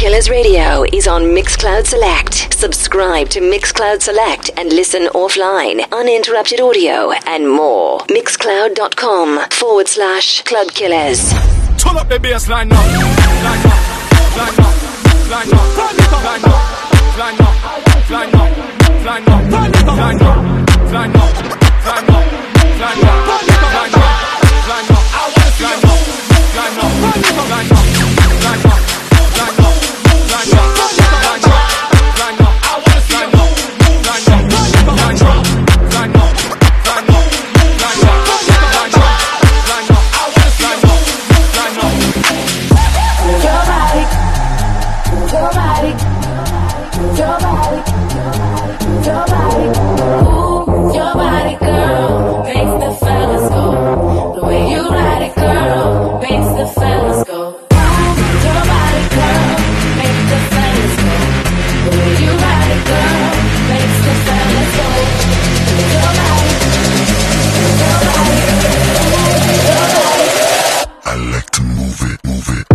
Killers Radio is on Mixcloud Select. Subscribe to Mixcloud Select and listen offline, uninterrupted audio, and more. Mixcloud.com/Club Killers. Turn up the bass line now. Line up, line up, line up, line up, line up, line up, line up, line up, line up, line up, line up, line up, line up, line up. I want to line up, line up, line up, line up, line up, line up, line up, line up, line up. I want to line up, line up, line up, line up, line up, line up, line up, line up. I want to line up, line up. Your body, your body, your body, your body, ooh, your body, girl, makes the fellas go. The way you ride it, girl, makes the fellas go. Your body, girl, makes the fellas go. The way you ride it, girl, makes the fellas go. Your body, your body, your body. I like to move it, move it.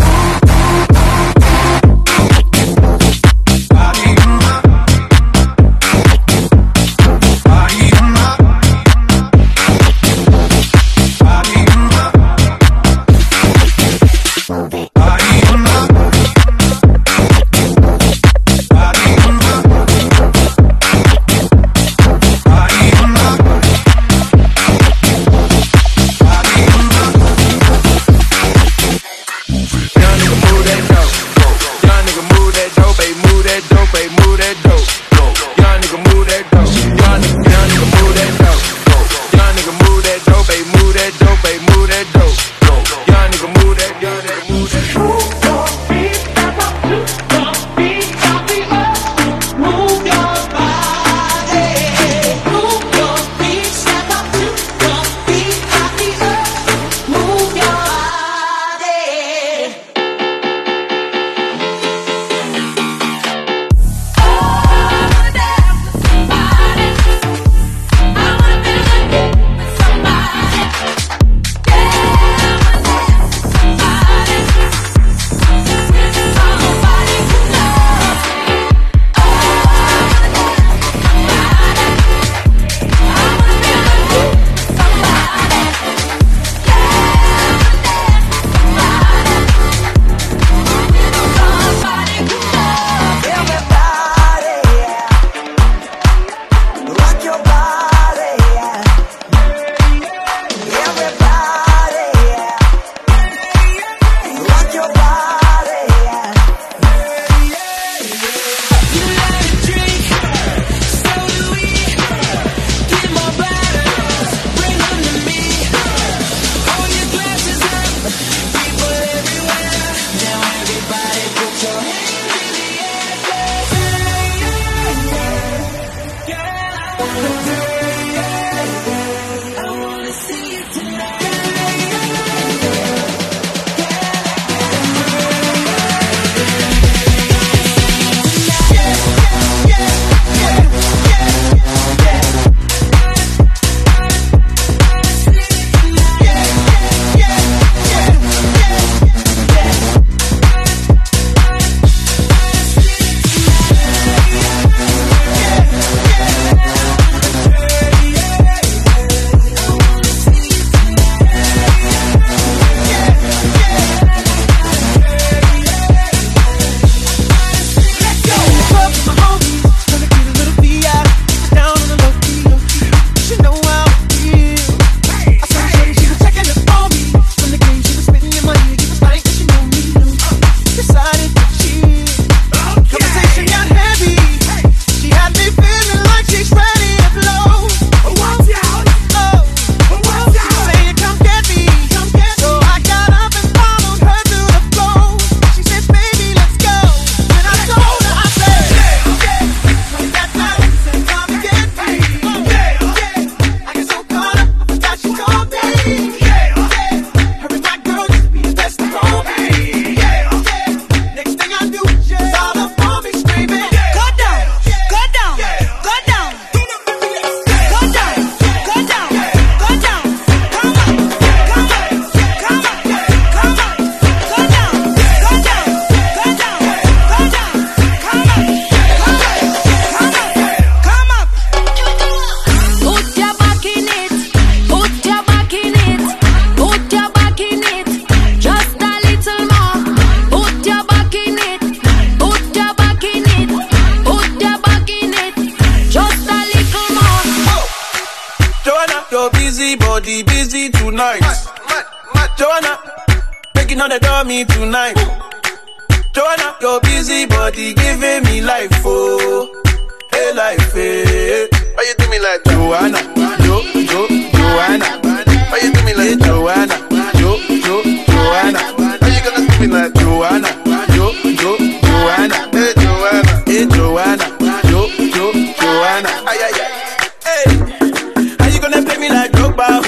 tonight. Joanna, making on the door me tonight. Joanna, your busy body giving me life, oh, hey life, hey. Why you do me like Joanna? Joanna. Why you do me like Joanna? Joanna. How you gonna do me like Joanna? Joanna. Hey Joanna. Hey Joanna. Joanna. Ay ay ay. Hey, how you gonna play me like Drogba?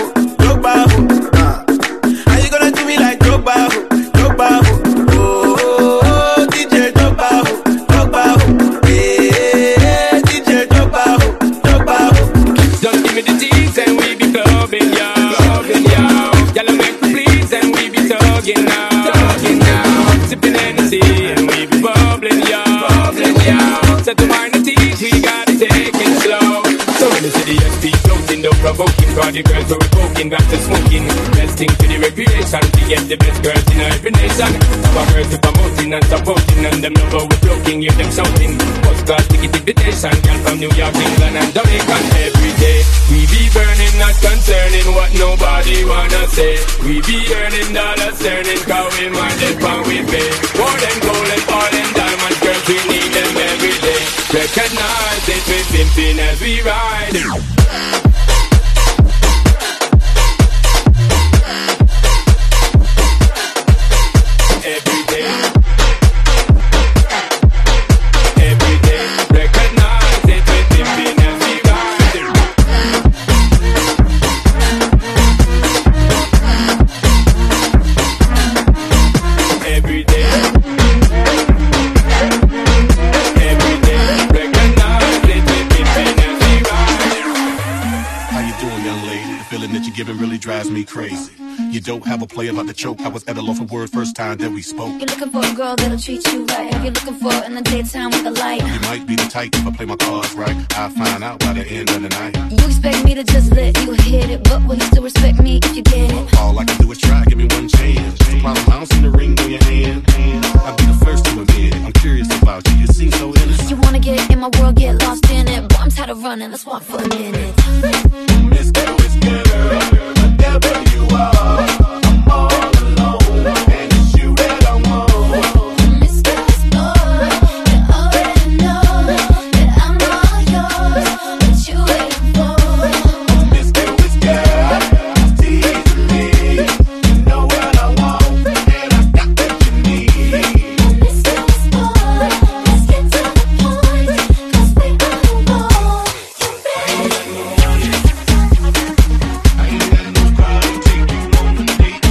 How you gonna do me like Drogba? Oh, DJ Drogba. Hey, DJ Drogba. Just give me the tease and we be clubbing, yo. Y'all make me please and we be talking now. Sipping Hennessy and we be bubbling, yo. Set the wine and tease, we gotta take it slow. So when you see the SP floating, don't provoking, cause the girls were poking, got to smoking. Best thing for the recreation, to get the best girls in every nation. Our girls are promoting and supporting, and them love we're floating, hear them shouting. First class ticket invitation, girl from New York, England and Jamaica. Every day, we be burning, not concerning what nobody wanna say. We be earning dollars, earning, cause we mind it when we pay. More than gold and all and diamonds, girls, we need them every day. Recognize it, we pimping as we ride. Every day, recognize it, we pimping as we ride. Every day. That you're giving really drives me crazy. You don't have a play about the choke. I was at a loss for words first time that we spoke. You're looking for a girl that'll treat you right. You're looking for in the daytime with the light. You might be the type if I play my cards right. I'll find out by the end of the night. You expect me to just let you hit it, but will you still respect me if you get it? All I can do is try, give me one chance. Supply the mouse in the ring on your hand. I'll be the first to admit it. I'm curious about you, you seem so innocent. You wanna get in my world, get lost in it, but I'm tired of running, let's walk for a minute. Miss girl, whatever you are, I'm all alone, and it's you that I want. Mr. Boy, you already know that I'm all yours. What you waiting for? Miss girl, it's teasing me. You know what I want, and I got what you need. Mr. Boy, let's get to the point, 'cause we all know you're ready. I ain't got no problem, take you on a date.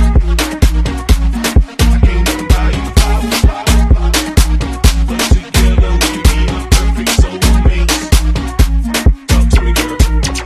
I can't even buy you flowers, but together we be a perfect soulmate. Talk to me, girl.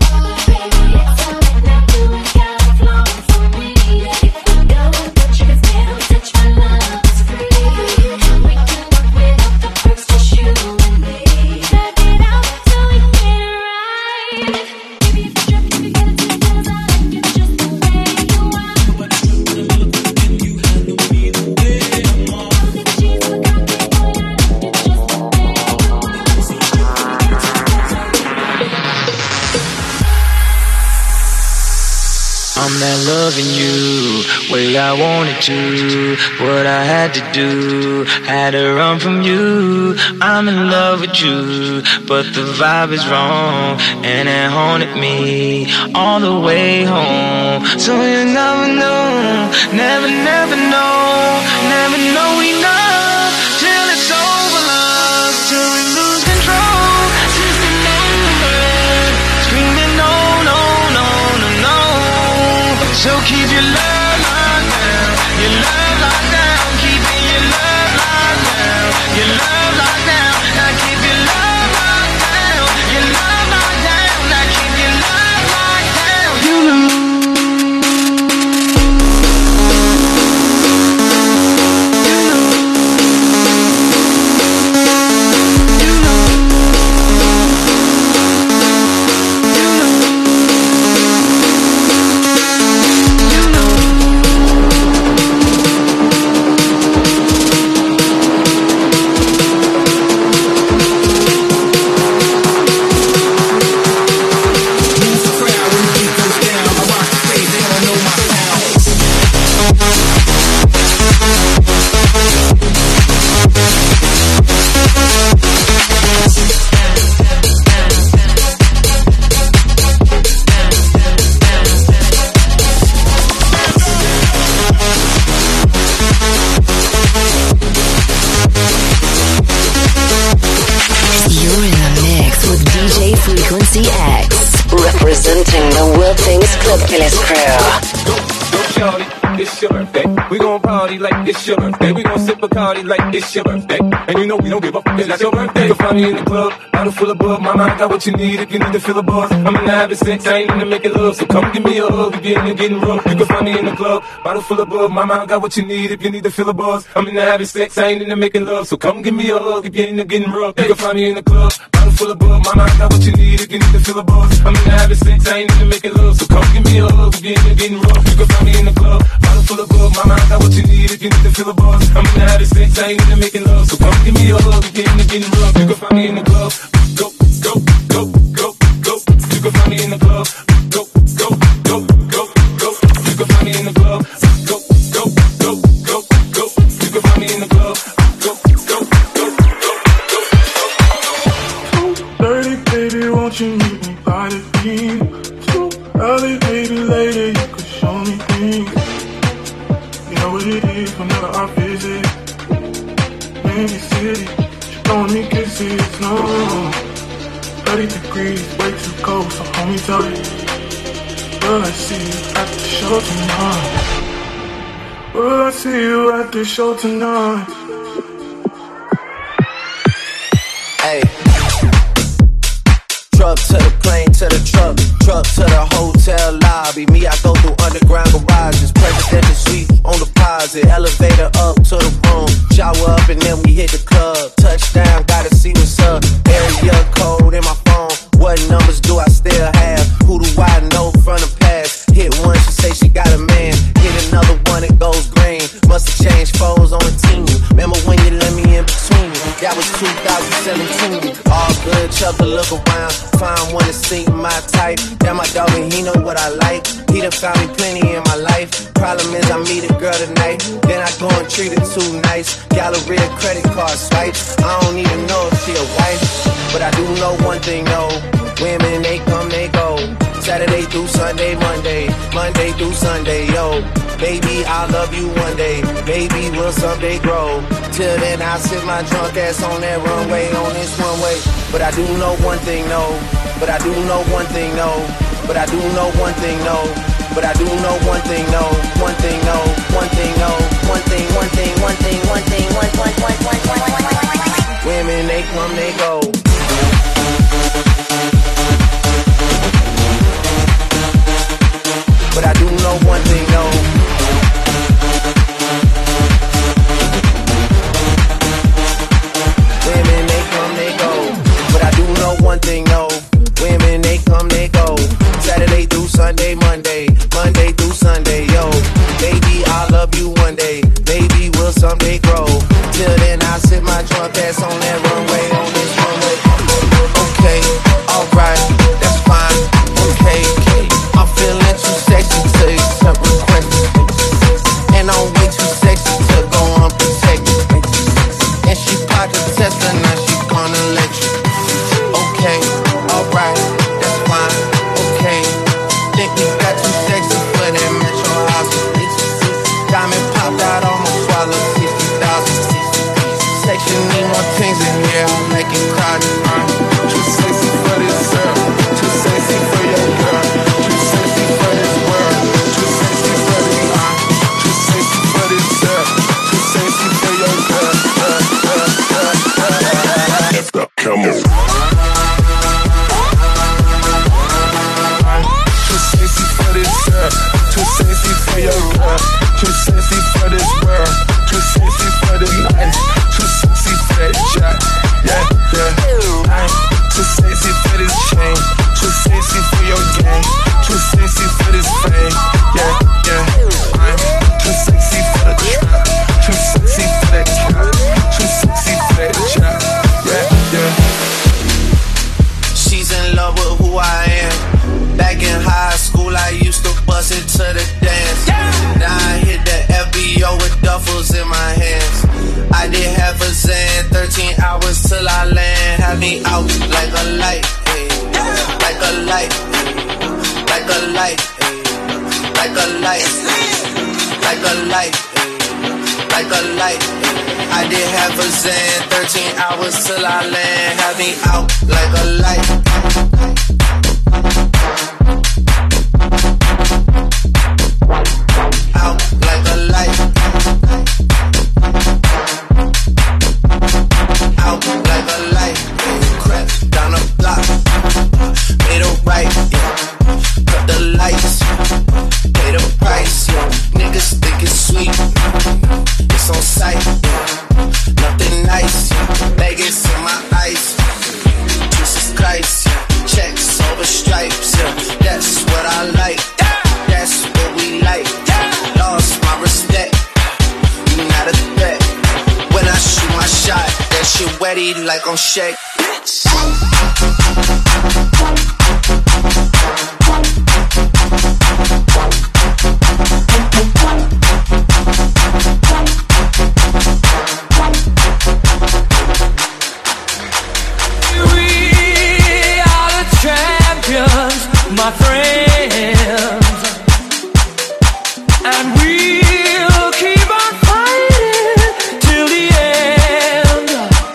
I'm not loving you way I wanted to. What I had to do, had to run from you. I'm in love with you, but the vibe is wrong, and it haunted me all the way home. So you never know, never know, never know enough till it's over, love, till we lose control. Since the moment, screaming no, no, no, no, no. So keep your love locked down, your love locked down, keeping your love locked down, your love locked down. Now keep your love locked down, your love locked down. Now keep your love locked down. You know. The Phyllis Crew. Go shorty, it's your birthday. We gon' party like it's your birthday. We gon' sip Bacardi like it's your birthday. And you know we don't give up, it's not your birthday. You can find me in the club, bottle full of bug. Mama, I got what you need if you need to feel a buzz. I'm in the having sex, I ain't into making love. So come give me a hug if you're into getting rough. You can find me in the club, bottle full of bug. Mama, I got what you need if you need to feel a buzz. I'm in the having sex, I ain't into making love. So come give me a hug if you're into getting rough. You can find me in the club, bottle full of bug. Mama, I got what you need if you need to feel a buzz. I'm in the having sex, I ain't into making love. So come give me a hug if you're into getting rough. You can find me in the club, bottle full of bug. Mama, I got what you need if you need to feel a buzz. I'm in the having sex, I ain't into making love. So come give me a hug if you're into getting rough. You can find me in the club. Go, go, go, go, go. You can find me in the club. Go, go, go, go, go. You can find me in the club. Go, go, go, go, go. You can find me in the club. Go, go, go, go, go. 2:30, baby, won't you meet me by the beam? Too early, maybe later, you could show me things. You know what it is whenever I visit. Many city, she throwing me kisses, no. 30 degrees, way too cold, so hold me tight. Will I see you at the show tonight? Will I see you at the show tonight? Hey. Truck to the plane, to the truck to the hotel lobby. Me, I go through underground garages, presidential suite on deposit, elevator up to the room, shower up and then we hit the club. Touchdown, gotta see what's up. Area code in my phone, what numbers do I still have? Who do I know from the past? Hit one, she say she got a man. Hit another one, it goes green. Must have changed foes on the team. Remember when you let me in between? That was 2017. All good, chuck a look around. Find one to see my type. That my dog and he know what I like. He done found me plenty in my life. Problem is I meet a girl tonight, then I go and treat her too nice. Galleria credit card swipes. I don't even know if she a wife, but I do know one thing, no. Women, they come, they go. Saturday through Sunday, Monday through Sunday, yo. Baby, I'll love you one day. Baby, we'll someday grow. Till then, I'll sit my drunk ass on that runway, on this one way. But I do know one thing, no. But I do know one thing, no. But I do know one thing, no. But I do know one thing, no. One thing, no. One thing, no. One thing, one thing, one thing, one thing, one. Women, they come, they go. But I do know one thing, no. Women, they come, they go. But I do know one thing, no. Women, they come, they go. Saturday through Sunday, Monday through Sunday, yo. Baby, I'll love you one day. Baby, we'll someday grow. Till then, I'll sit my drunk ass on that runway, on this runway. Okay, alright, that's fine. Okay, I'm feeling too sexy to accept requests, and I'm way too sexy to go unprotected. And she popped the Tesla, now she gonna let you. Okay, alright, that's fine. Okay, think we got too sexy for that metro house. Diamond popped out, almost swallowed 60,000. Section need more things in here, make it crowded. Too sexy for this girl, too sexy for your girl, too sexy for this world, too sexy for this too sexy for this girl, too sexy for your girl. Come on. Too sexy for this girl, too sexy for your girl, too sexy for this world, too sexy for this night, too sexy for that jack, yeah, yeah. I'm too sexy for this chain, too sexy for your game, too sexy for this fame, yeah, yeah. I'm too sexy for the trap, too sexy for that cat, too sexy for that jack, yeah, yeah. She's in love with who I am. Back in high school, I used to bust it to the dance. Now I hit the FBO with duffels in my hands. I did half a Zan, 13 hours till I land. Had me out like a light, ay. Like a light, ay. Like a light, ay. Like a light, like a light, ay. Like a light, ay. I did half a Zan, 13 hours till I land. Had me out like a light. that shit wetty like on Shake. My friends, and we'll keep on fighting till the end.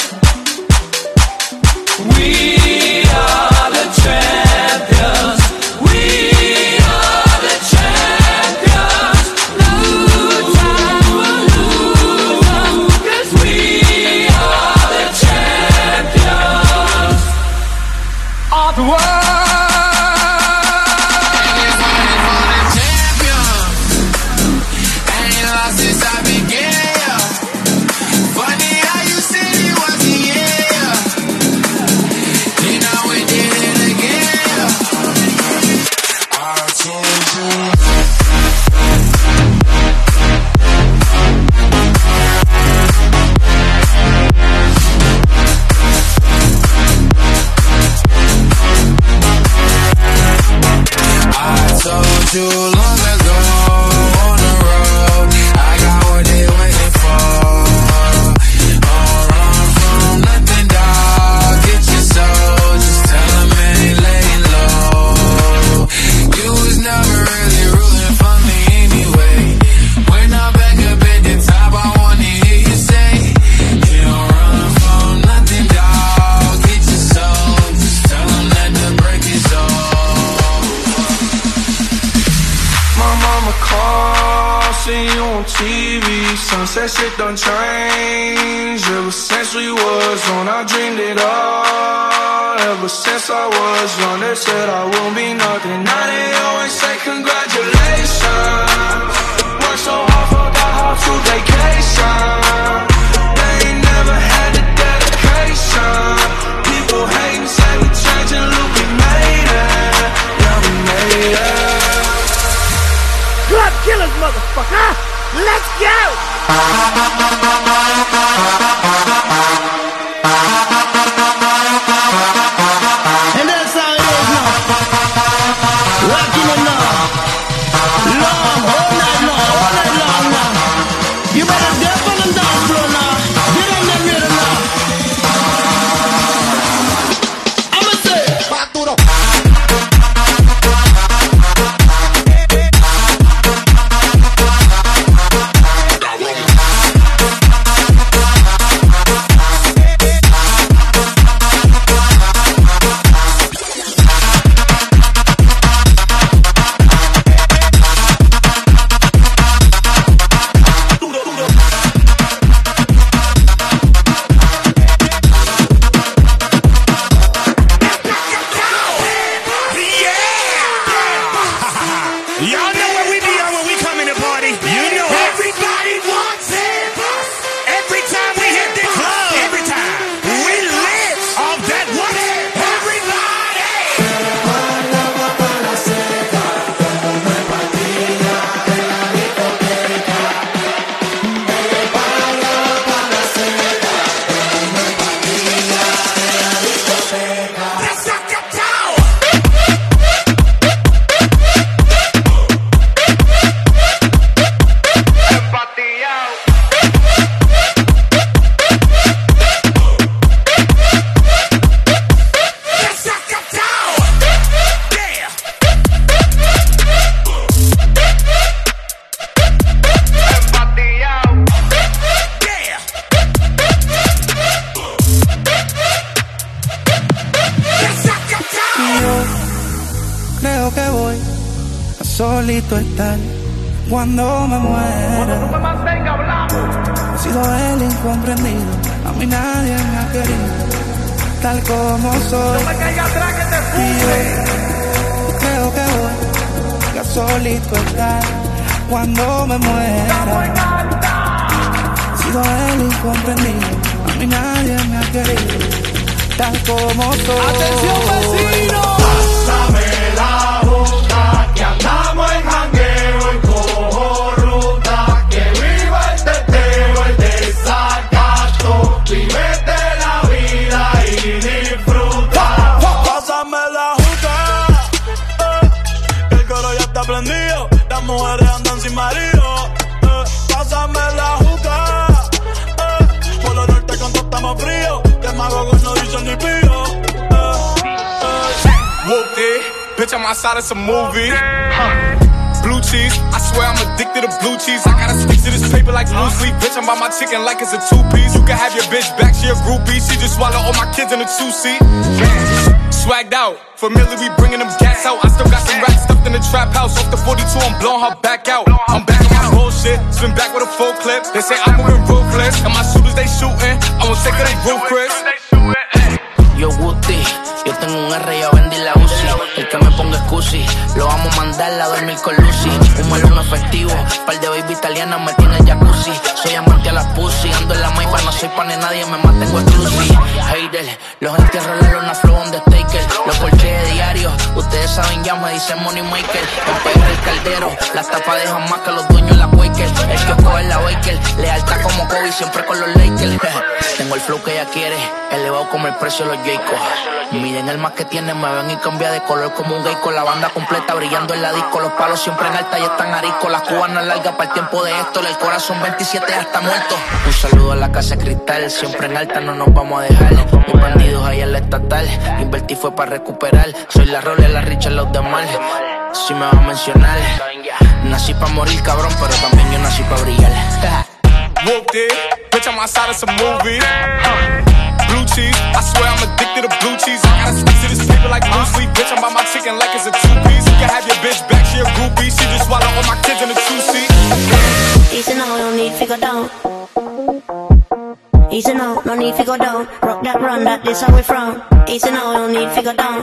We are the champions. We are the champions. No time will lose us, 'cause we are the champions of the world. Too long ago on the road, I got what they waiting for. Don't run from nothing, dog. Get your soul, just tell them ain't laying low. You was never really rooting for me anyway. When I'm back up at the top, I wanna hear you say, you don't run from nothing, dog. Get your soul, just tell them that the break is over. My mama called, seen you on TV. Sunset shit done changed. Ever since we was on, I dreamed it all. Ever since I was young, they said I won't be nothing. Now they always say congratulations. Worked so hard, forgot how to vacation. They ain't never had the dedication. People hating, say we changing, look we made it. Yeah, we made it. Club killers, motherfucker! Let's go! And that's how it is now. Rocking it now. Long, all night long now. You better dip on the dance floor now. Get on that rhythm now. I'ma say, Paturo. solito estar cuando me muera. He sido el incomprendido, a mí nadie me ha querido, tal como soy. No me caiga atrás que te fume. Yo creo que voy a solito estar cuando me muera. He sido el incomprendido, a mí nadie me ha querido, tal como soy. ¡Atención, vecino! Pásame la ruta, que andamos en jangueo y cojo ruta, que viva el teteo, el desacato, vivete bitch, I'm outside of some movie. Blue cheese, I swear I'm addicted to blue cheese. I gotta stick to this paper like blue sleep. Bitch, I'm by my chicken like it's a two-piece. You can have your bitch back, she a groupie. She just swallow all my kids in a two-seat. Swagged out, familiar, we bringing them gas out. I still got some racks stuffed in the trap house. Off the 42, I'm blowing her back out. I'm back on my bullshit, spin back with a full clip. They say I'm moving ruthless, and my shooters they shooting. I won't take it, they roof, Chris. Yo, Guti, yo tengo un R, ya vendí la UCI. El que me ponga excusi, lo vamos a mandar a dormir con Lucy. Un melón efectivo, par de baby italianas me tiene el jacuzzi. Soy amante a las pussy, ando en la maipa, no soy pan de nadie, me mantengo exclusive. Hater, los entierro en la lona flow on the taker. Los colches de diario, ustedes saben ya me dicen money maker. Empegar el caldero, las tapas dejan más que los dueños de la Quaker. El que coge la Baker, lealtad como Kobe, siempre con los Lakers. Tengo el flow que ella quiere, elevado como el precio de los Jaycos. Miren el más que tienen, me ven y cambia de color como un gay con la banda completa brillando en la disco. Los palos siempre en alta y están ariscos. Las cubanas largas para el tiempo de esto. El corazón 27 hasta muerto. Un saludo a la casa Cristal, siempre en alta no nos vamos a dejar. Mis bandidos ahí en la estatal, invertí fue para recuperar. Soy la Rolex, la Richard, los demás. Si me vas a mencionar, nací pa' morir cabrón, pero también yo nací pa' brillar. Whooped it, bitch, I'm outside of some movie. Blue cheese, I swear I'm addicted to blue cheese. I gotta stick to this paper like blue sleep. Bitch, I'm by my chicken like it's a two-piece. You can have your bitch back, she a groupie. She just swallow all my kids in a two-seat. Easy now, no need to go down. Easy now, no need to go down. Rock that, run that, this how we from. Easy now, no need to go down.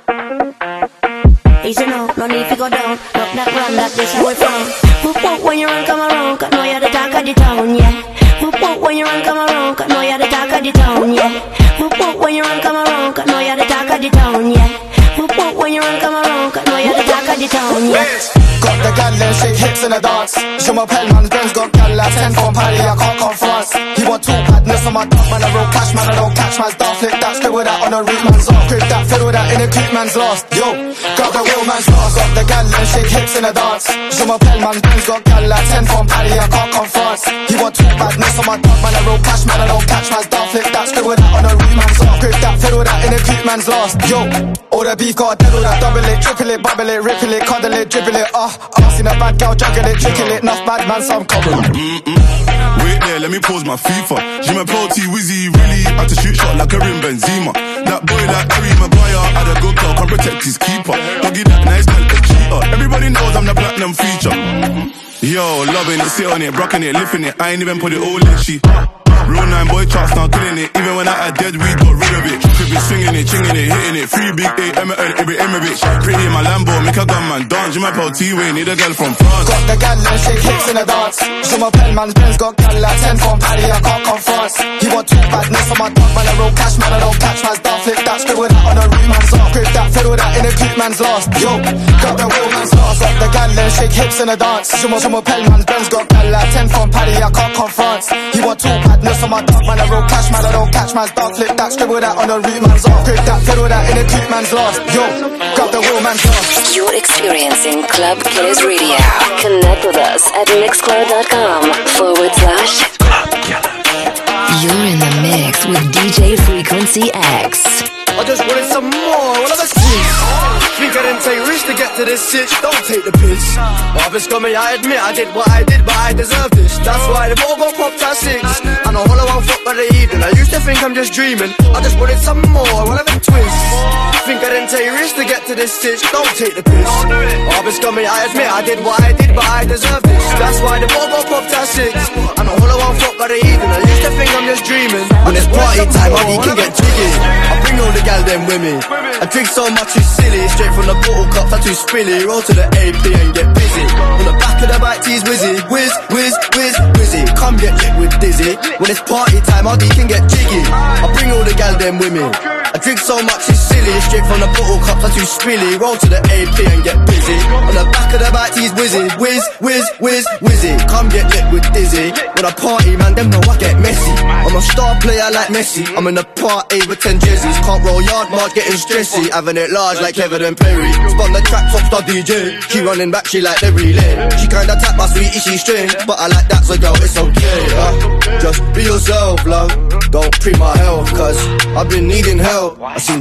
Easy now, no need to go down. Rock that, run that, this how we from. Whoop whoop when you run, come around, 'cause know you're the talk of the town, yeah. Whoop whoop when you run, come around, 'cause know you're the talk of the town, yeah. Whoop whoop when you run, come around, 'cause know you're the talk of the town, yeah. Whoop whoop when you run, come around, 'cause know you're the talk of the town, yeah. Got the gal and shake hips in the dance. Je m'appelle man, Ben's got gal like 10 from Paris, I can't come France. He want two badness on my dog, man, I roll cash, man, I don't catch man's dog. Flick that, scribble that on a root man's off. Grip that, fiddle that in a creep man's lost. Yo, got the real man's lost. Got the gal and shake hips in the dance. Je m'appelle man, Ben's got gal like 10 from Paris, I can't come France. He want two badness on my dog, man, I roll cash, man, I don't catch man's dog. Flick that, scribble that on a root man's off. Grip that, fiddle that in a creep man's lost. Yo, all the beef got dead, all that double it, triple it, bubble it, ripple it, cuddle it, dribble it, seen a bad girl juggle it, trickle it, enough bad man, some couple. Wait there, let me pause my FIFA. J'ai my pro T-Wizzy, really had to shoot shot like a rim Benzema. That boy like Harry Maguire, had a good girl, can protect his keeper. Don't give that nice girl a cheater. Everybody knows I'm the platinum feature. Yo, loving it, sit on it, rocking it, lifting it. I ain't even put it all in shit. Real 9 boy charts now killing it. Even when I had dead weed, got rid of it. Could be swinging it, chinging it, hitting it. 3 big A, Emirates. Pretty in my Lambo, make a gunman dance. You my pal T-Way, need a girl from France. Got the gal and shake hips in the dance. Je m'appelle man, Ben's got gal like 10 from Paris, I can't come France. He want two badness on my dog, man, I roll cash, man, I don't catch man's dog. Flick that, scribble that on a root man's off. Grip that, fiddle that in a creep man's lost. Yo, got the real man's lost. Got the gal and shake hips in the dance. Je m'appelle man, Ben's got gal like 10 from Paris, I can't come France. He want two badness on my dog, man, I roll cash, man, I don't catch man's dog. Flip that, scribble that on a root man's off. Grip that, fiddle that in a creep man's lost. Yo, got the real man's lost. You're experiencing Club Killers Radio. Connect with us at mixcloud.com/Club Killers. You're in the mix with DJ Frequency X. I just wanted some more, one of the sweets. Think I didn't take risks to get to this sitch, don't take the piss. Harvest got me, I admit I did what I did, but I deserve this. That's why the ball got popped at 6. And a hollow one fuck by the evening. I used to think I'm just dreaming. I just wanted some more, one of the twists. Think I didn't take risks to get to this sitch, don't take the piss. Harvest got me, I admit I did what I did, but I deserve this. That's why the ball got popped at 6. And a hollow one fuck by the evening. I used to think I'm just dreaming. When it's party time, honey can get jiggy. I bring all the gal them with me. I drink so much it's silly. Straight from the bottle cups, I too spilly. Roll to the AP and get busy. On the back of the bike, tease whizzy. Whiz, whiz, whiz, whizzy. Come get lit with Dizzy. When it's party time, RD can get jiggy. I bring all the gal them with me. I drink so much it's silly. Straight from the bottle cups, I too spilly. Roll to the AP and get busy. On the back of the bike, tease whizzy. Whiz, whiz, whiz, whizzy. Come get lit with Dizzy. When I party, man, them know I get messy. I'm a star player like Messi. I'm in the party with 10 jerseys. Can't roll yard mark, getting stressy. Having it large like Kevin and Perry. Spun the track, top star DJ. She running back, she like the relay. She kinda tap my sweetie, she string. But I like that, so girl, it's okay. Just be yourself, love. Don't pre my health, cause I've been needing help. I seen demon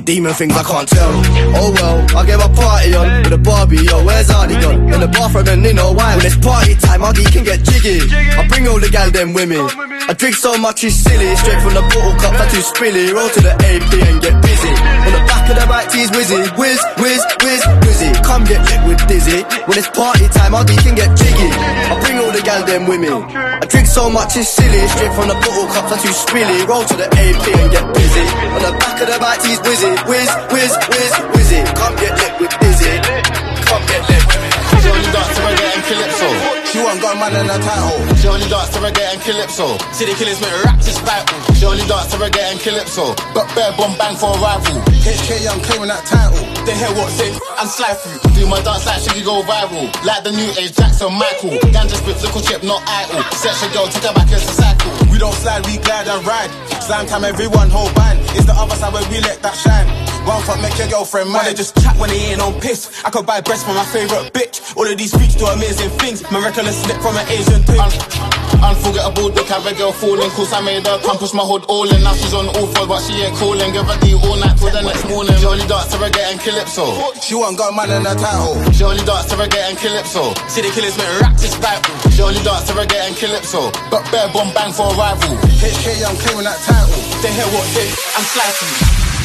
things I can't tell. Oh well, I get my party on with a Barbie, yo, where's Artie gone? In the bathroom and you know why. When it's party time, Artie can get jiggy. I bring all the gal them with me. I drink so much it's silly. Straight from the bottle cup, that's too spilly. Roll to the AP and get busy. On the back of the right tees, whizzy. Whiz, whiz, whiz, whizzy. Come get lit with Dizzy. When it's party time, Artie can get jiggy. I bring all the gal them with me. I drink so much it's silly. Straight from the bottle cup, that's too spilly. Roll to the AP and get busy. On the back of the right tees, whizzy. Whiz, whiz, whiz, whizzy. Come get lit with Dizzy. Come get lit with me. She only dance to reggae and calypso. She won't got a man in her title. She only dance to reggae and calypso. City killers make raps is vital. She only dance to reggae and calypso. Got bare bomb bang for a rival. HK Young claiming that title. They hear what say and slide through. Do my dance like Shiggy go viral. Like the new age Jackson Michael. Ganja spit, little chip, not idle. Sex a girl, take her back as a cycle. We don't slide, we glide and ride. Slam time, everyone hold band. It's the other side where we let that shine. One fuck, make your girlfriend mine. They just chat when they ain't on piss. I could buy breast for my favourite bitch. All of these freaks do amazing things. My reckless slip from an Asian thing. Unforgettable dick, have a girl falling. Cause I made her come push my hood all in. Now she's on all fours, but she ain't calling. Give her D all night till the next morning. She only dance to reggae and calypso. She won't got a man in her title. She only dance to reggae and calypso. City killers make raps is vital. She only dance to reggae and calypso. Got bare bomb bang for a rival. HK Young claiming that title. They hear what they and slide through.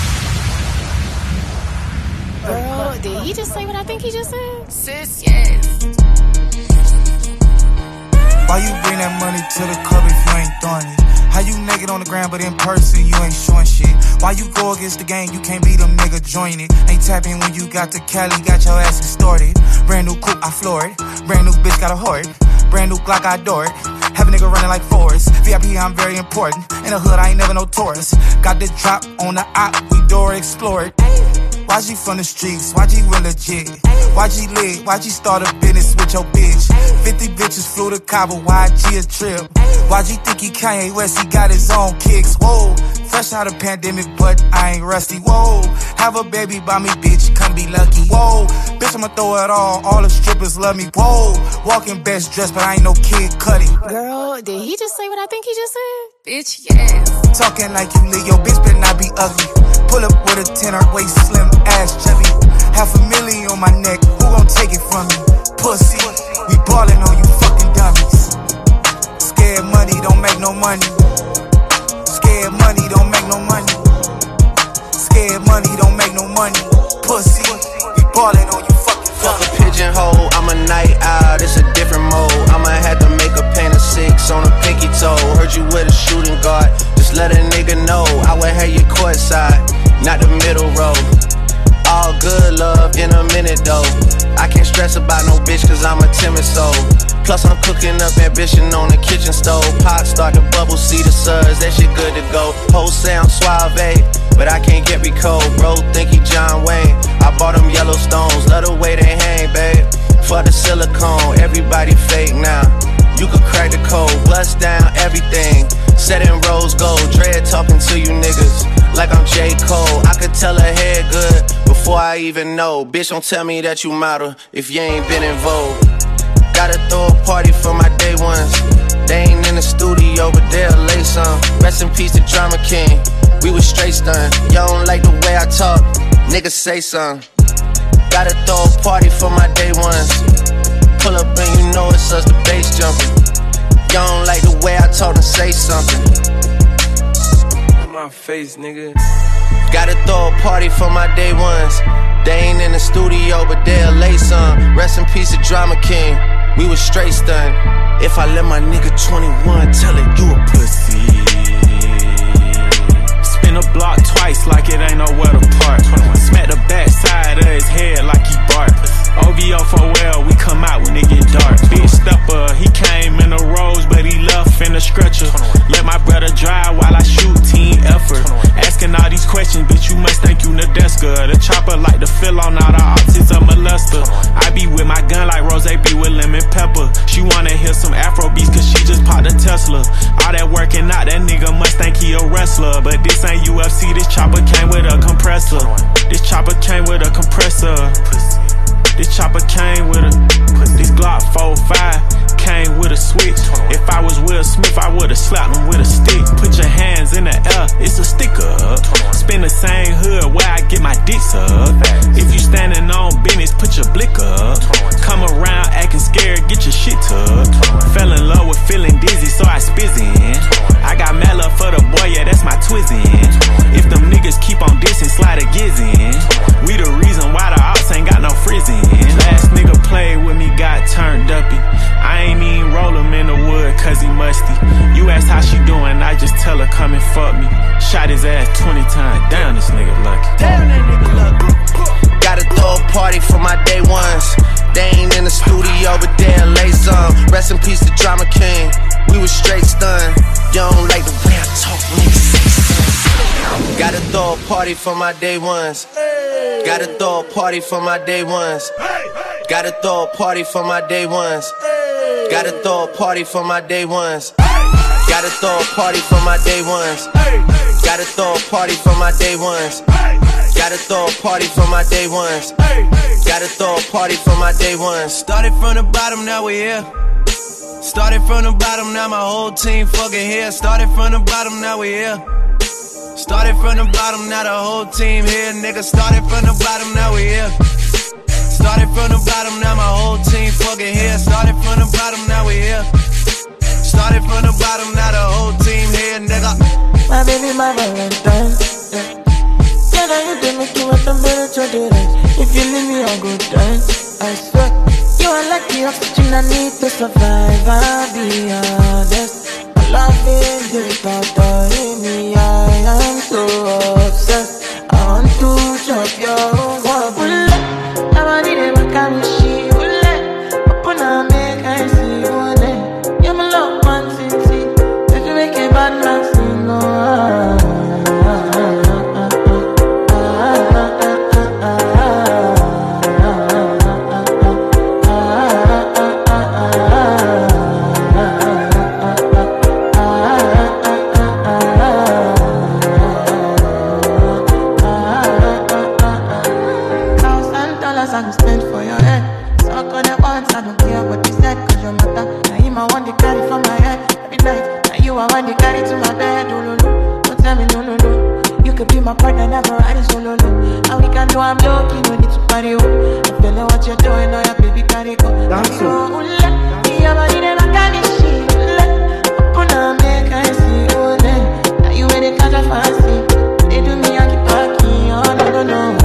Girl, did he just say what I think he just said? Sis, yes. Why you bring that money to the club if you ain't throwing it? How you naked on the ground but in person you ain't showing shit? Why you go against the game, you can't be them nigga join it? Ain't tapping when you got the Cali, got your ass extorted. Brand new coupe, I floor it. Brand new bitch, got a heart. Brand new Glock, I adore it. Have a nigga running like Forrest. VIP, I'm very important. In the hood, I ain't never no tourist. Got the drop on the op, we door explore it. YG from the streets, YG real legit. YG lit, YG start a business with your bitch. 50 bitches flew to Cabo, YG a trip. YG think he Kanye West, he got his own kicks. Whoa, fresh out of pandemic, but I ain't rusty. Whoa, have a baby by me, bitch, come be lucky. Whoa, bitch, I'ma throw it all the strippers love me. Whoa, walking best dressed, but I ain't no Kid Cudi. Girl, did he just say what I think he just said? Bitch, yes. Talking like you lit, your bitch better not be ugly. Pull up with a 10-er, waist slim, ass chubby. $500,000 on my neck, who gon' take it from me? Pussy, we ballin' on you fucking dummies. Scared money don't make no money. Scared money don't make no money. Scared money don't make no money. Pussy, we ballin' on you fucking dummies. Fuck a pigeonhole, I'm a night owl, it's a different mode. I'ma have to make a paint of 6 on a pinky toe. Heard you with a shooting guard, just let a nigga know. I would have you courtside, not the middle row. All good love in a minute though. I can't stress about no bitch cause I'm a timid soul. Plus I'm cooking up ambition on the kitchen stove. Pot start to bubble, see the suds, that shit good to go. Whole sound suave, but I can't get me cold. Bro think he John Wayne, I bought them Yellowstones. Love the way they hang, babe. For the silicone, everybody fake now. You could crack the code, bust down everything. Set in rose gold, dread talking to you niggas like I'm J. Cole. I could tell her head good before I even know. Bitch, don't tell me that you model if you ain't been in vogue. Gotta throw a party for my day ones. They ain't in the studio, but they'll lay some. Rest in peace to Drama King, we was straight stunned. Y'all don't like the way I talk, niggas say something. Gotta throw a party for my day ones. Pull up and you know it's us, the bass jumping. Y'all don't like the way I talk and say something. In my face, nigga. Gotta throw a party for my day ones. They ain't in the studio, but they'll lay some. Rest in peace to Drama King, we was straight stunned. If I let my nigga 21 tell it, you a pussy. Spin a block twice like it ain't nowhere to park. Smack the back side of his head like he bark. OVO for well, we come out when it get dark. Big stepper, he came in the rose, but he left in the stretcher. Let my brother drive while I shoot, team effort. Asking all these questions, bitch, you must think you Nadeska. The chopper like to fill on all the optics of molester. I be with my gun like Rose be with lemon pepper. She wanna hear some Afro beats cause she just popped a Tesla. All that working out, that nigga must think he a wrestler. But this ain't UFC, this chopper came with a compressor. This chopper came with a compressor. This chopper came with a, this Glock 4-5 came with a switch. If I was Will Smith, I would've slapped him with a stick. Put your hands in the air, it's a sticker. Spin the same hood where I get my dick wrist up. If you standing on business, put your blick up. Come around acting scared, get your shit tucked. Fell in love with feeling dizzy, so I spizzin'. I got mad love for the boy, yeah, that's my twizzin'. If them niggas keep on dissing, slide a gizzin'. We the reason why the ops ain't got no frizzin'. Last nigga played with me, got turned uppy. I ain't even roll him in the wood, cause he musty. You ask how she doing, I just tell her come and fuck me. Shot his ass 20 times, damn this nigga lucky. Damn that nigga lucky. Gotta throw a party for my day ones. They ain't in the studio, but they'll lay some. Rest in peace to Drama King. We was straight stunned. You don't like the way I talk, nigga, say something. Gotta throw a party for my day ones. Gotta throw a party for my day ones. Gotta throw a party for my day ones. Gotta throw a party for my day ones. Gotta throw a party for my day ones. Gotta throw a party for my day ones. Gotta throw a party for my day ones. Gotta throw a party for my day ones. Started from the bottom, now we here. Started from the bottom, now my whole team fucking here. Started from the bottom, now we here. Started from the bottom, now the whole team here. Nigga, started from the bottom, now we here. Started from the bottom, now my whole team fucking here. Started from the bottom, now we here. Started from the bottom, now the whole team here, nigga. My baby, my Valentine. Yeah, now you did make you want the temperature difference. If you leave me on good times, I swear you are like the oxygen I need to survive. I'll be honest. I love it, the thought in me. I am so obsessed. I want to chop your heart. I need a makamishi. Open up, make I see you on it. You're my love, man, see. If you make a bad man sing, no. I can spend for your head. Suck on the ones, I don't care what you said, cause your matter. Now you my one, they carry from my head every night. Now you are one, they carry to my bed. Oh, no, no. Don't tell me no, no, no. You could be my partner, never riding solo, no. And we can do, I'm lucky, no need to party, oh. I feel like what you're doing, oh, yeah, baby, carry go. Dance, oh. Yeah, but you never got this shit. Open up, make I see, oh, then. Now you made it catch a fancy. They do me, I keep talking, oh, no, no, no.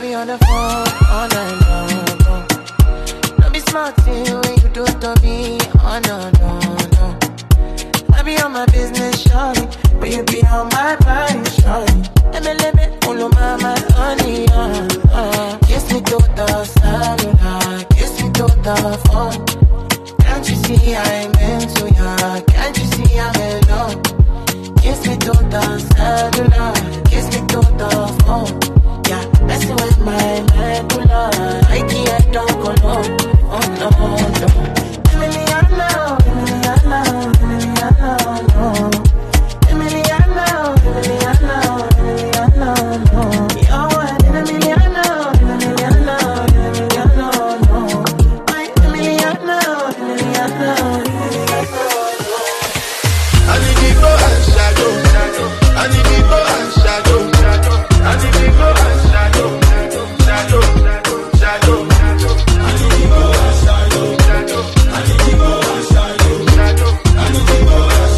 be on the phone all night long. Don't be smart when you do it to me. Oh no, no, no. I be on my business, shawty, but you be on my mind, shawty. MLM, uno mama, honey, kiss me to the cellular, kiss me to the phone. Can't you see I'm into ya? Can't you see I'm in love? Kiss me to the cellular, kiss me to the phone. Yeah, messing with my medulla, I can't don't go low. Oh no, no. Emiliano, Emiliano, Emiliano, no. Emiliano, Emiliano, Emiliano, no. Yo, Emiliano, Emiliano, Emiliano, no. My Emiliano, Emiliano, Emiliano. I need people and shadow. I need people and shadow. I need people and shadow. Shadow, shadow. I need people and shadow. I need people and shadow. I need people and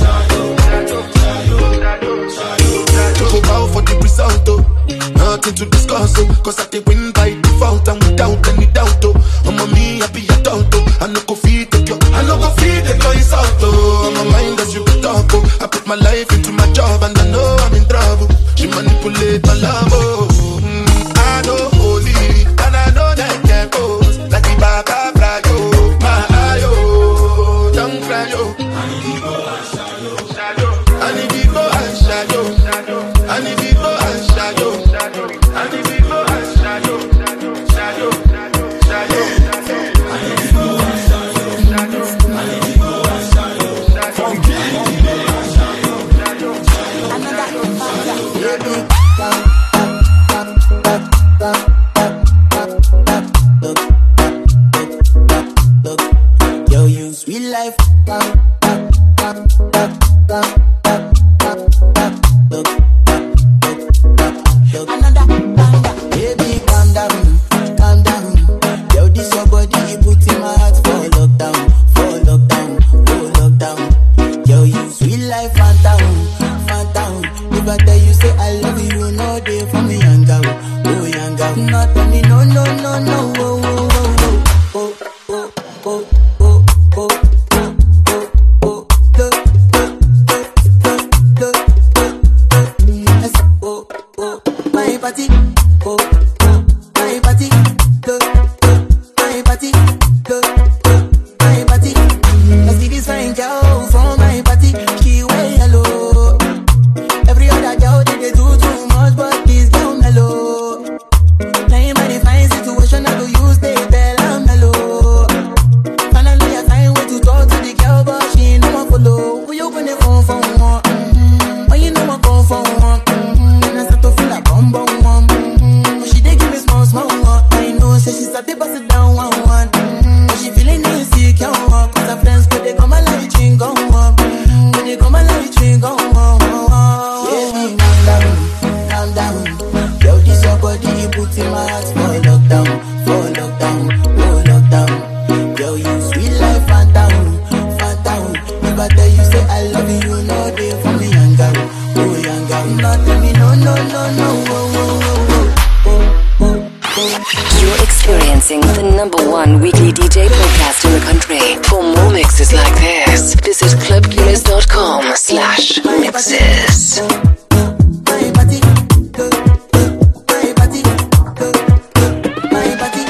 shadow. Go bow for the result, oh. Nothing to discuss, oh. Cause I take win by default and without any doubt, oh. I'm a me, I be adult, oh. I no go feed the girl, I no go feed the girl, it's out, oh. I'm a mind as you can talk, oh. I put my life into my job and I know I'm in trouble. She manipulate my love, oh. I know holy, and I know that can pose like the Baba Frayo, my ayo, don't cry, yo. I need people and shadow, I need people and shadow, I need people and shadow, I need people and shadow, shadow, shadow. I need people and shadow, I need people and shadow, Yo, you sweet life. Baby, calm down, calm down. Yo, this your body, you put in my heart for lockdown, for lockdown, for lockdown. Yo, you sweet life, phantom, phantom. If I tell you say I love you, you know they for me, young girl, oh young girl. Not for me, no, no, no, no, oh, oh, oh, oh, oh, oh, oh, oh. My party, oh, my party, my party, my party. I see this fine girl from my party, she wear yellow. Every other girl they do too much, but this girl mellow. Now in my fine situation, I go use they tell I'm mellow. Finally I find way to talk to the girl, but she ain't no one follow. Who you gonna phone for one? Why you know I come for one? And I start to feel like bum bum bum. She dey give me small small one. I know, say she start to pass it down one one. But she feeling insecure, cause her friends could they come and like drink go up. Could they come and like drink go up. Baby, calm down. Yo, this your body, you put in my heart for lockdown, for lockdown, for lockdown. Yo, you sweet life, phantom, phantom. If I tell you say I love you, you know they for me, young girl, oh young girl. Not tell me no, no, no, no, oh, oh, oh, oh, oh. You're experiencing the #1 weekly DJ podcast in the country. For more mixes like this, visit clubguinness.com/mixes. My body, my body, my body.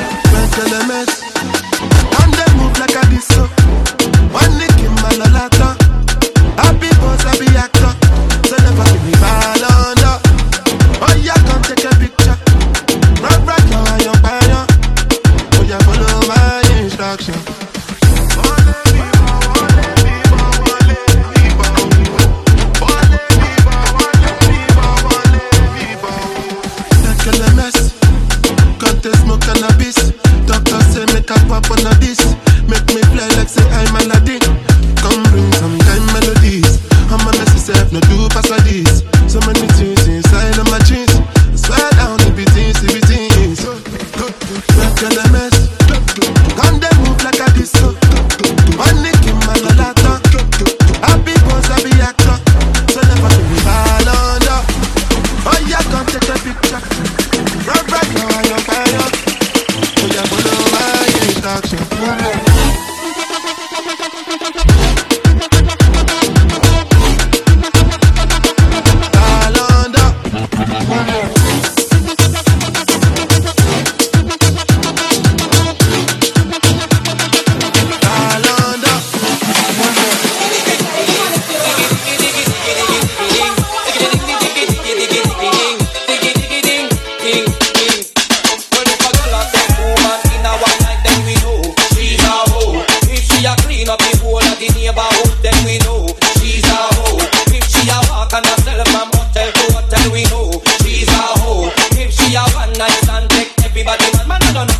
And they move like a disco. One nick in my lolata. Happy boss, happy actor. So never give me ball under. Oh yeah, come take a picture. Rock your fire. Oh yeah, follow my instruction.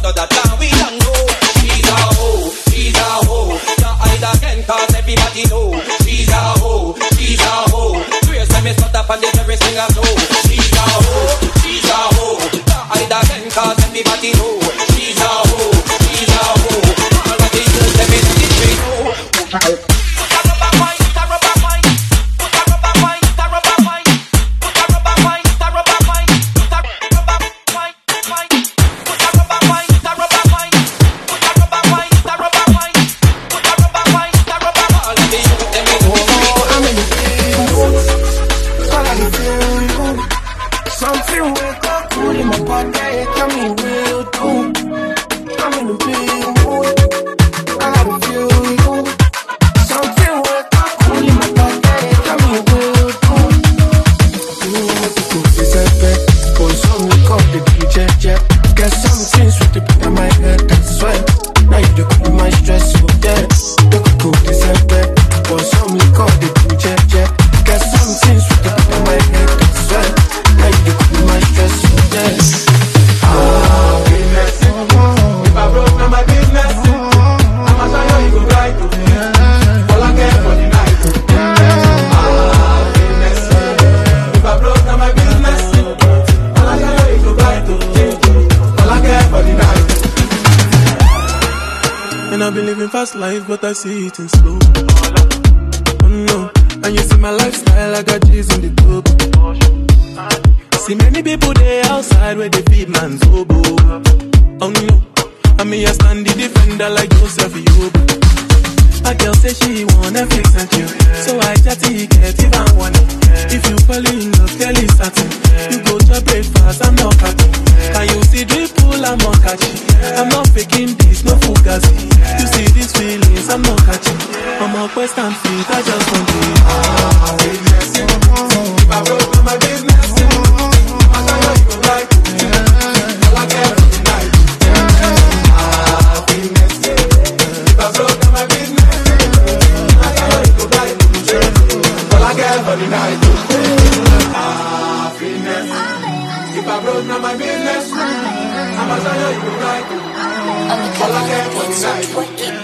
out of the town, we don't know. She's a hoe, she's a hoe. Can't hide again, cause everybody know. She's a hoe, she's a hoe. Trace when me start up on the terrace, sing a show. She's a hoe, she's a hoe. Can't hide again, cause everybody know. She's a hoe, she's a hoe. All of the girls, them in the street, oh. Fast life, but I see it in slow. Oh no, and you see my lifestyle, I got G's in the club. See many people there outside where they feed man's oboe. Oh no, I mean I stand the defender like Joseph Yobo. A girl say she want Netflix and chill, so I chatty get even one. If you fall in love, girl is satin. You go to breakfast, I'm not catching. Can you see drip pull, I'm not catching. I'm not faking this, no fugazi. You see these feelings, I'm not catching. I'm a quest and fit, I just want to be business. If I broke on my business, I know you go like all I care for tonight. Happiness. If I broke on my business, I know you go like all I care for tonight. Happiness. If I broke on my business, I'ma show you go like all I care for tonight.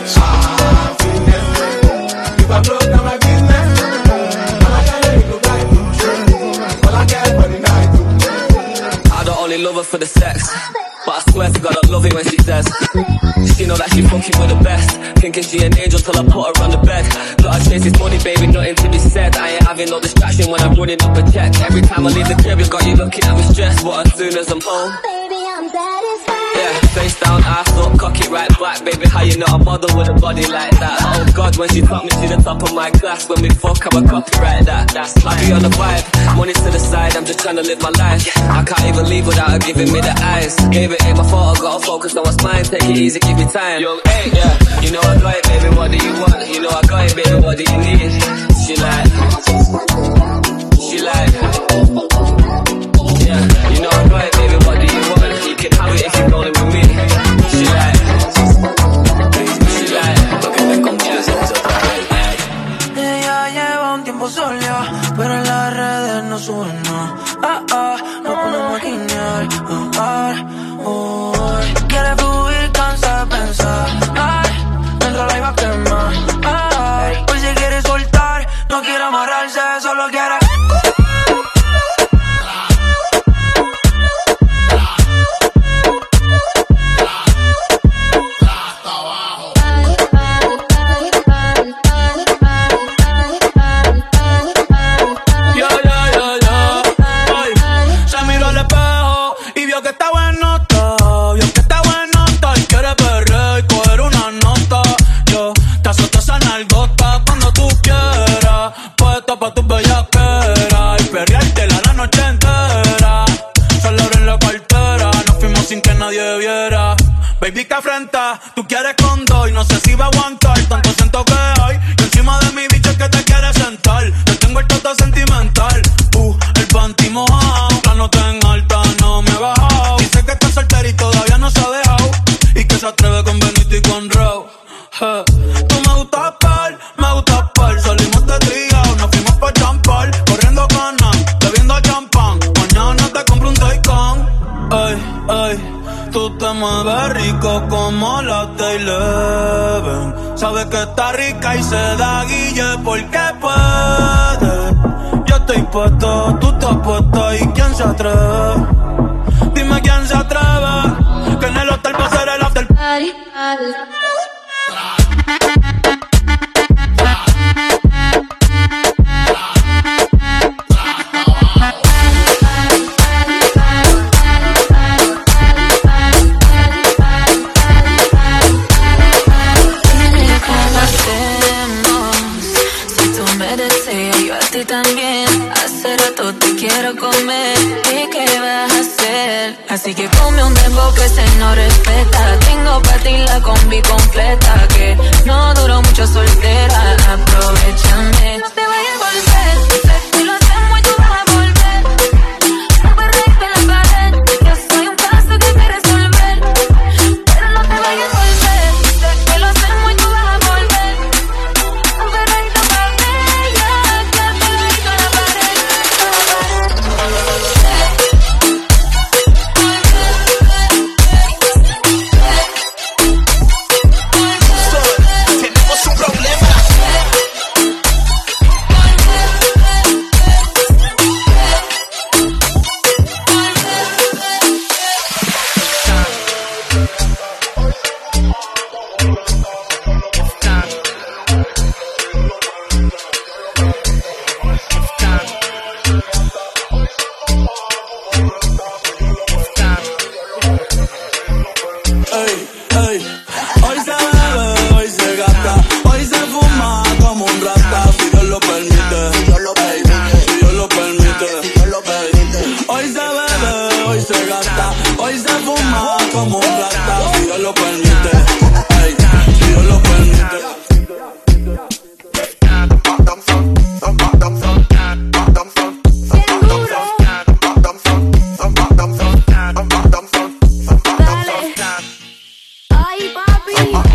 If I broke down my business, I'ma show you go like all I care for the night. I don't only love her for the sex, but I swear to God I love it when she says she know that she fucking with the best. Thinking she an angel till I put her on the bed. Gotta chase this money, baby, nothing to be said. I ain't having no distraction when I'm running up a check. Every time I leave the crib, you got you looking at me stressed. But as soon as I'm home, baby, I'm satisfied. Yeah, face down, ass up, cock it right back. Baby, how you not a model with a body like that? Oh God, when she took me to the top of my class, when we fuck, I'm a copyright that. I be on the vibe, money to the side, I'm just trying to live my life. I can't even leave without her giving me the eyes. Gave it ain't my fault, I gotta focus on what's mine. Take it easy, give me time. Young, hey, yeah, you know I got it, baby, what do you want? You know I got it, baby, what do you need? She like, yeah, you know I got it, baby, what do you want? You can have it if you're rolling with me. She like, lo que me confías es otra vez. Ella lleva un tiempo sola, pero en las redes no sube nada. No podemos guiñar. Quiere fluir, cansa de pensar. Dentro la iba a quemar. Hoy se quiere soltar, no quiere amarrarse, solo quiere. Pa' tu bellaquera y perreártela la noche entera. Solo abren la cartera, nos fuimos sin que nadie viera. Baby, que afrenta, tú quieres con dos y no sé si va a aguantar. Tanto siento que hay y encima de mi bicho es que te quieres sentar. Te tengo el toto sentimental, el panty mojado. La nota en alta no me he bajado. Dice que está soltera y todavía no se ha dejado y que se atreve con Benito y con Raw. Tú me gustas par, salimos de trío, nos fuimos pa' champar, corriendo canas, bebiendo champán, mañana te compro un Taycan. Ay, Tú te mueves rico como la T11. Sabes que está rica y se da guille porque puede. Yo estoy puesto, tú estás puesto y ¿quién se atreve? Dime quién se atreve. Que en el hotel va a ser el after party. También hace rato te quiero comer. ¿Y qué vas a hacer? Así que come un dembow que se no respeta. Tengo para ti la combi completa. Que no duró mucho soltera. Aprovechame. No te vayas a volver. Si lo hacemos y tú vas a volver. No perderte en la pared. Yo soy un caso que hay que resolver. Pero no te vayas a volver. Sé que lo hacemos y tú vas a volver. Un perrito para ella. Tenemos un problema. Hoy se bebe, hoy se gasta, hoy se fuma como un rata. Si Dios lo permite, si Dios lo permite, si Dios lo permite, si Dios lo permite. Hoy se bebe, hoy se gasta, hoy se fuma como un rata. Si Dios lo permite, si Dios lo permite. Ay, papi.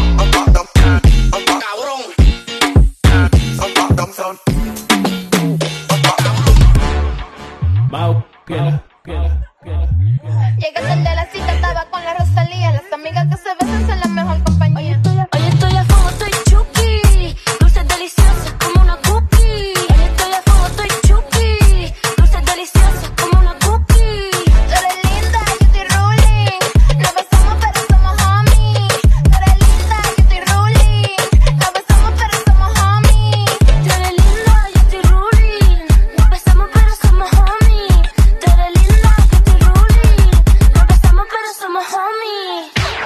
Llegas el de la cita, estaba con la Rosalía. Las amigas que se besan son la mejor compañía. Hoy estoy a fuego, estoy chuki. Dulces deliciosas como una cookie. Hoy estoy a fuego, estoy chuki. Dulces deliciosas como una cookie. Tú eres linda, yo estoy ruling. Nos besamos pero somos homies. Tú eres linda, yo estoy ruling. Nos besamos pero somos homies. Tú eres linda, yo estoy ruling. Nos besamos pero somos homies. Tú eres linda, yo estoy ruling. Nos besamos pero somos homies.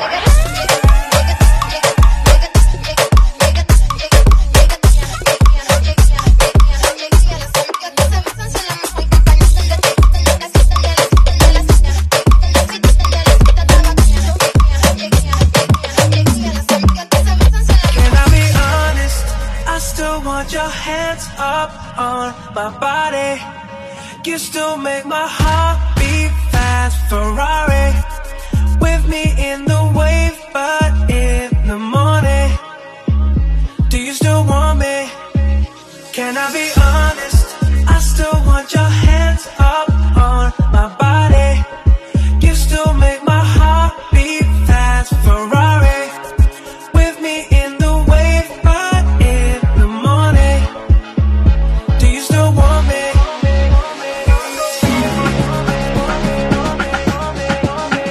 Can I be honest? I still want your hands up on my body. You still make my heart beat fast. Ferrari with me in the wave, but in the morning. Do you still want me? Can I be honest? I still want your hands up on my body. You still make my heart beat fast. Ferrari with me in the wave, but in the morning. Do you still want me?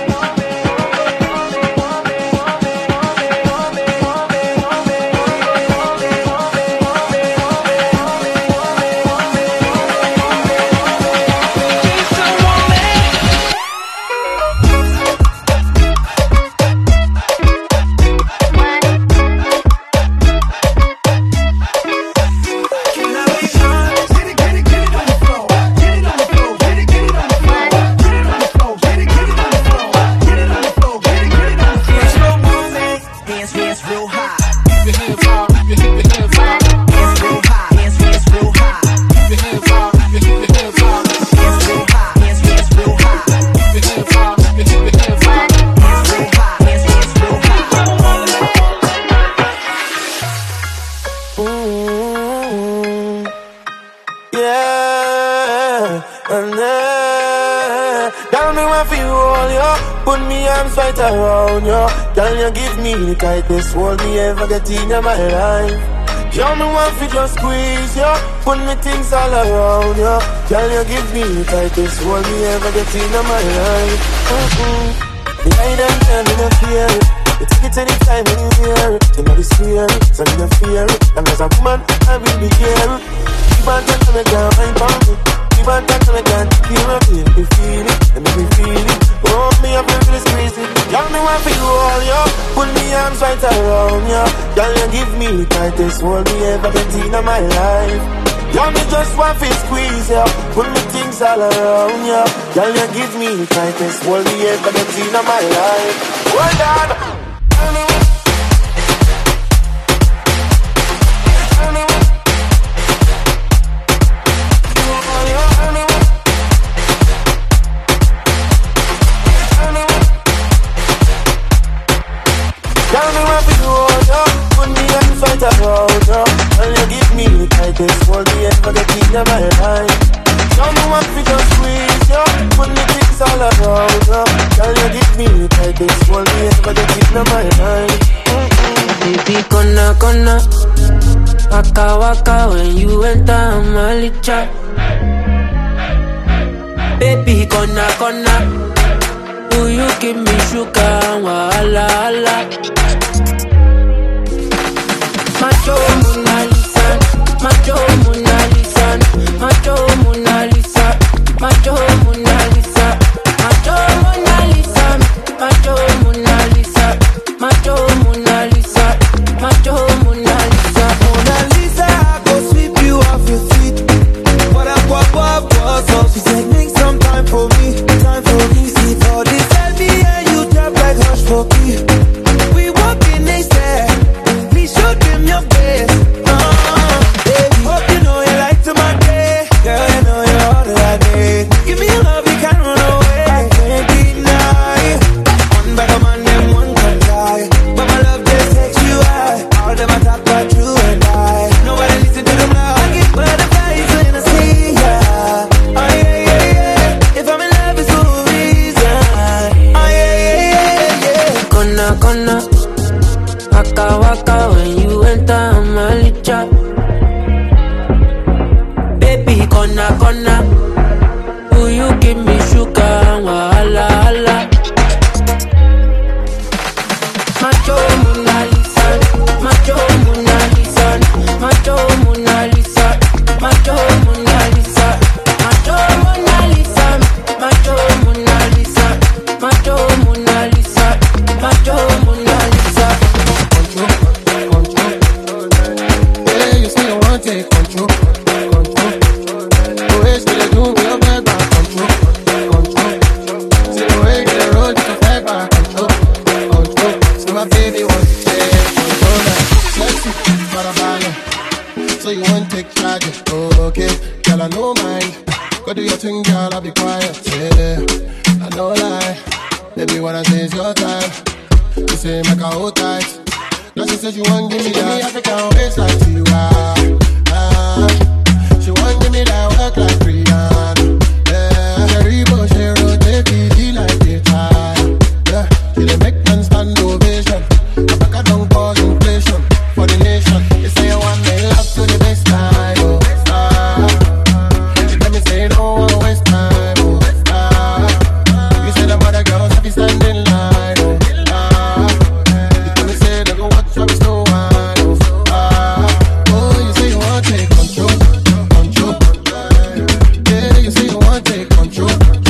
Put me arms right around you. Girl, you give me the tightest hold me ever get in my life. You me want to just squeeze you. Put me things all around you. Girl, you give me the tightest hold me ever get in my life. The night and time me no fear it. You take it anytime when you hear it. You know the fear it, so you don't fear it. And as a woman, I will be here. Keep on telling me, girl, I'm on me. Keep on telling me, girl, keep on feeling. We feel it, and we feel it. Oh, me up and really squeeze it. Y'all me want for you all, yo. Put me arms right around you. Y'all you give me the tightest hold me ever get in my life. Y'all me just want to squeeze you. Put me things all around you. Y'all you give me the tightest hold me ever get in my life. Hold on. And you give me the tightest hold me ever get in my life. Tell me what we just squeeze you. Put me things all around you. Girl, you give me the tightest hold me ever get in my life. Baby, gonna waka waka when you enter my licha. Baby, gonna will you give me sugar and wahala? Macho Mona Lisa, Macho Mona Lisa, Macho Mona Lisa, Macho Mona Lisa, Macho Mona Lisa, Macho Mona Lisa, Macho Mona Lisa, Macho Mona Lisa. Mona Lisa, I go sweep you off your feet. What up, so she said make some time for me, see for this heavy and you drop like hush for me. We walk in, they stare. Show them your best, baby. Hope you know you like to my day. Girl, you know you're all that I need. Give me your love, you can't run away. I can't deny. One better man, them one can try. But my love just takes you high. All them I talk about you and I. Nobody listen to them now. I get butterflies when I see ya. Oh yeah, yeah, yeah. If I'm in love, it's for a reason. Oh yeah, yeah, yeah, yeah. Gonna waka waka when you enter my licha. Baby, gonna will you give me sugar and wahala? Macho Mona Lisa, Macho Mona Lisa, Macho Mona Lisa, Macho Mona Lisa, Macho Mona Lisa, Macho Mona Lisa, Macho Mona Lisa, Macho Mona Lisa. Take control. The way she do me up back by control. See the way they roll it back by control. So my baby wants to take control now. Sexy, but I so you want to take charge? Oh, okay, girl I know mine. Go do your thing, girl, I'll be quiet. Yeah, I know lie. Baby, when I say it's your time, you say make her hold tight. Now she says you want give me that African waist like Tiwa. She want give me that work like Rihanna. Yeah, the Reebok she rotate PD like the time. Yeah, she dey make man stand ovation. Back I don't cause inflation for the nation. They say I want me love to the best time. Oh, let me say no one waste time. Oh, you say the mother girls have to stand in line. Oh, you tell me say they go watch how we slow wine. Oh, you say you want take control. Yeah, you say you want take control.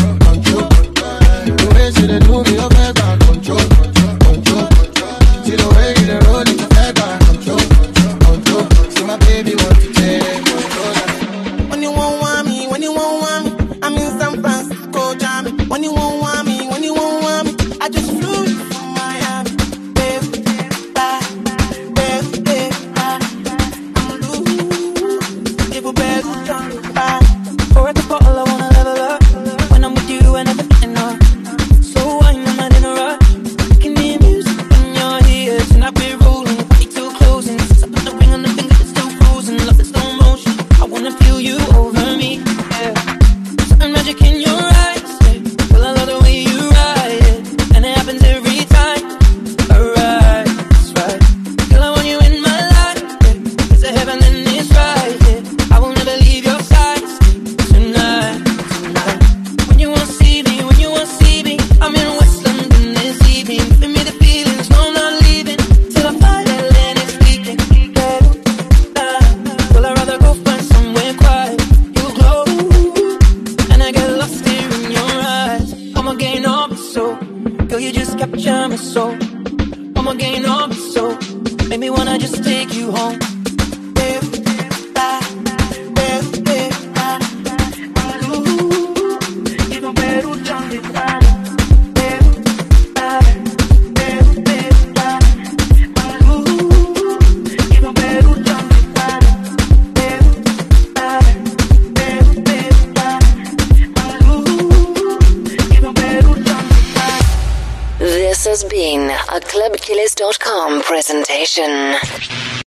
The way she dey do me up back by control. See the way you dey roll it back by control. See my baby want to take control. When you want me, I'm in San Francisco, Jammy. When you want me, I just flew you from Miami. Baby, I'm for at the bottle, I wanna level up. When I'm with you, I never get enough. So I'm not in a rush. I can hear music when you're here. Tonight we're rolling, body till closing. Since I put the ring on the finger, it's still frozen. Love is slow motion. I wanna feel you over me. Yeah. Certain magic in your eyes. Yeah. Well, I love the way you ride it. me so. I'ma gain on me so. Make me wanna just take you home. This has been a ClubKillers.com presentation.